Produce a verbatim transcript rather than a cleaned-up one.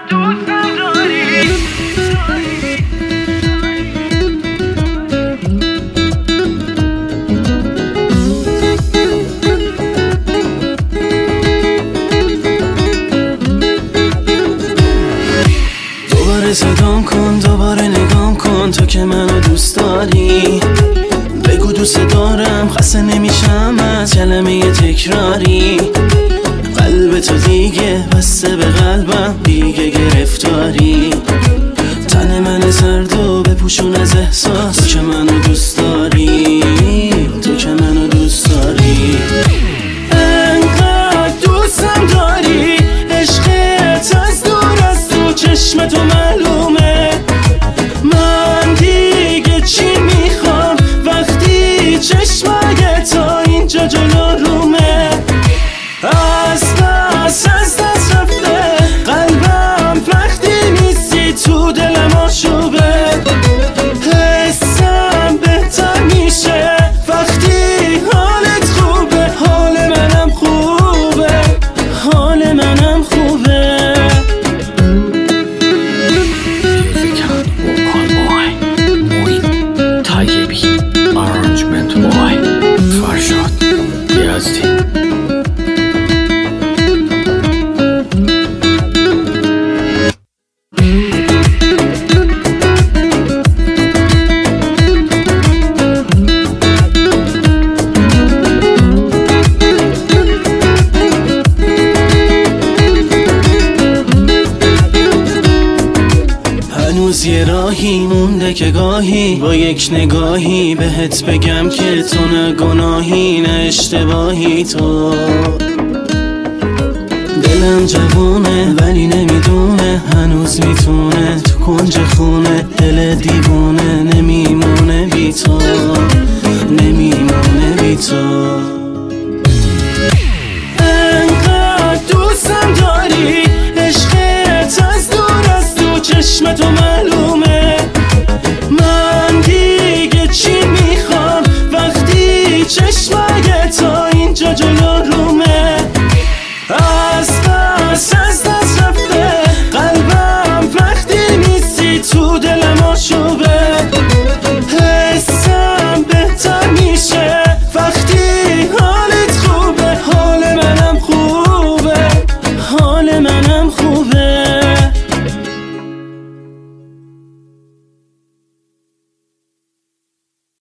صدام کن دوباره نگام کن تو که منو دوست داری، بگو دوست دارم خسته نمیشم از کلمه تکراری. قلب تو دیگه بسته به قلبم دیگه گرفتاری، تن من سردو بپوشون از احساس تو که منو دوست داری، تو که منو دوست داری. انقدر دوستم داری عشقت از دور از تو چشم تو معلومه، من دیگه چی میخوام وقتی چشمای تا اینجا جلو رومه. از دست از دست رفته قلبم وقتی نیستی تو دلم آشوبه، حسم بهتر میشه وقتی حالت خوبه، حال منم خوبه، حال منم خوبه. Arrangement boy فرشاد یزدی. هنوز یه راهی مونده که گاهی با یک نگاهی بهت بگم که تو نه گناهی نه اشتباهی. تو دلم جوونه ولی نمیدونه هنوز میتونه تو کنج خونه دل دیوونه نمیمونه بی تو، نمیمونه بی تو. انقدر دوستم داری عشقت از دور از تو چشم تو معلومه، من دیگه چی میخوام وقتی چشمای تا اینجا جلو رومه. از دست از